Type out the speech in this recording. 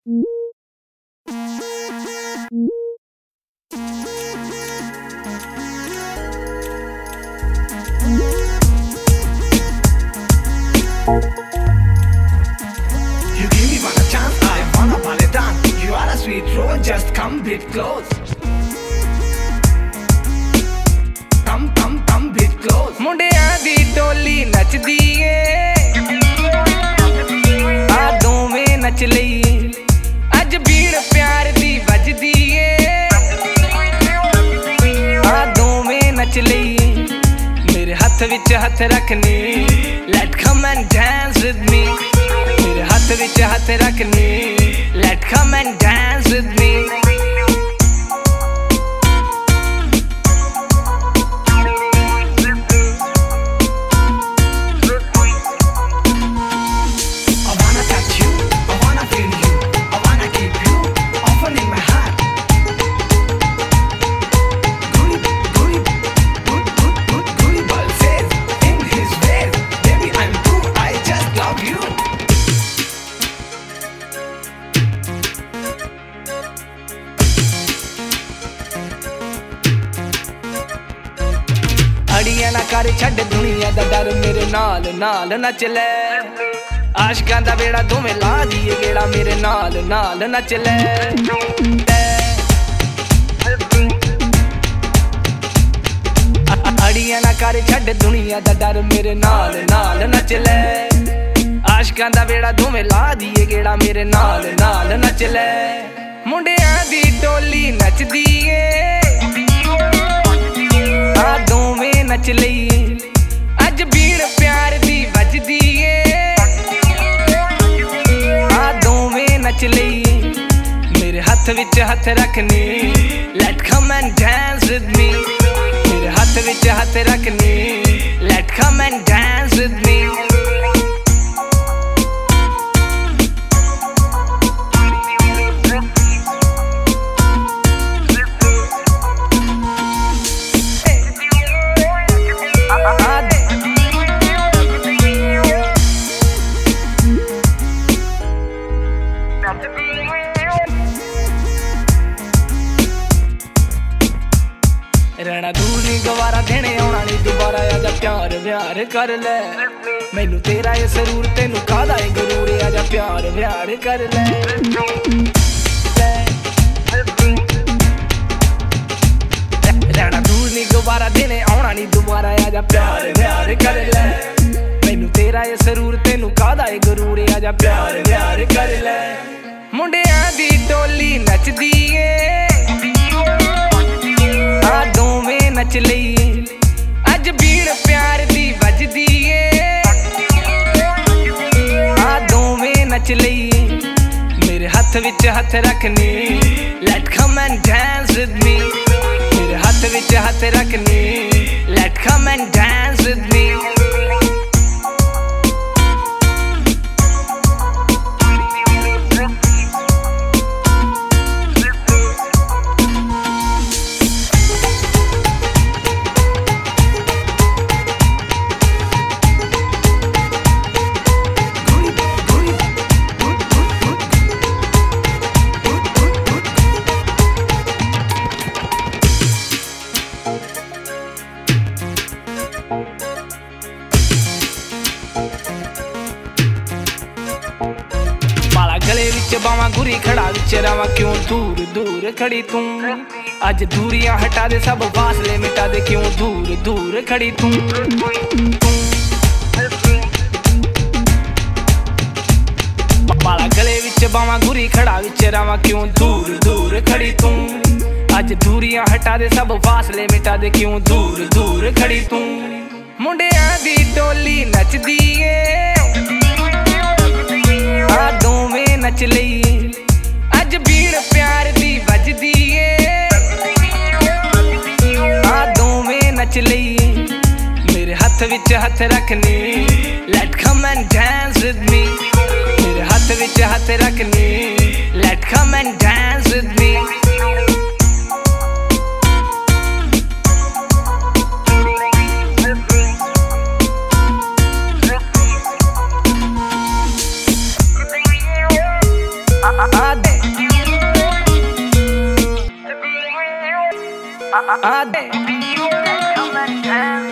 You give me one chance, I wanna ball it down. You are a sweet rose, just come bit close. Come bit close. मुंडियां दी टोली नचदी ए आ दोवें नच लईए अज बीड़ प्यार दी बजदी ए आ दोवें नच लईए मेरे हाथ विच हाथ रखनी Let come and dance with me मेरे हाथ विच हाथ रखनी Let come and dance with me I wanna touch you, I wanna feel you, I wanna keep you often in my heart. Gooey ball says in his ways, baby I'm true, I just love you. अड़ियां ना कर छड़ दुनिया दा डर मेरे नाल नाल नच ले आशिकां दा बेड़ा दोवें ला दिए गेड़ा मेरे नाल नाल नच ले अड़ियां ना कर छड़ दुनिया दा डर मेरे नाल नाल नच ले आशिकां दा बेड़ा दोवें ला दिए गेड़ा मेरे नाल नाल नच ले मुंडियां दी टोली नचदी ए आ दोवें नच लईए अज बीड़ प्यार दी बजदी ए आ दोवें नच लईए मेरे हाथ विच हाथ रखनी Let come and dance with me मेरे हाथ विच हाथ रखनी Let come and dance with me रहना दूर नहीं गवारा देने आना नहीं दोबारा आजा प्यार व्यार कर ले मैनू तेरा ये सरूर तेनू कादा है गरूर आजा प्यार व्यार कर ले रहना दूर नहीं गवारा देने आना नहीं दोबारा आजा प्यार व्यार कर ले मैनू तेरा ये सरूर तेनू कादा है गरूर आजा प्यार व्यार कर ले मुंडियां दी टोली नचदी ए आ दोवें नच लईए अज बीड़ प्यार दी बजदी ए आ दोवें नच लईए मेरे हाथ विच हाथ रखनी Let come and dance with me मेरे हाथ विच हाथ रखनी Let come and dance with me बाला गले विच बावां गुरी खड़ा विच रवां क्यों दूर दूर खड़ी तू अज दूरियां हटा दे सब फासले मिटा दे क्यों दूर दूर खड़ी तू बाला गले विच बावां गुरी खड़ा विच रवां क्यों दूर दूर खड़ी तू अज दूरियां हटा दे सब फासले मिटा दे क्यों दूर दूर खड़ी तू मुंडियां दी टोली नचदी ए आ दोवें नच लईए अज बीड़ प्यार दी बजदी ए आ दोवें नच लईए मेरे हाथ विच हाथ रखनी Let come and dance with me मेरे हाथ विच हाथ रखनी Let come and dance with me uh they